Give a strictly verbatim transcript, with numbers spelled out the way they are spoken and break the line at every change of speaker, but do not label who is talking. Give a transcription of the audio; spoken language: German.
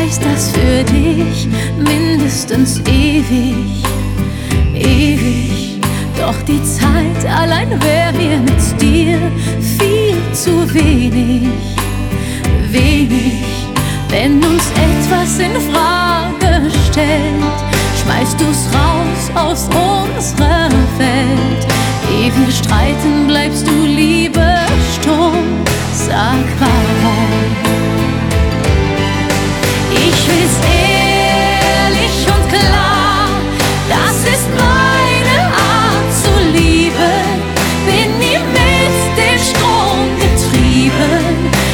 heißt das für dich mindestens ewig, ewig. Doch die Zeit allein wäre mir mit dir viel zu wenig, wenig. Wenn uns etwas in Frage stellt, schmeißt du's raus aus unserer Welt. Ehe wir streiten, bleibst du Liebe stumm. Sag warum. Ich will's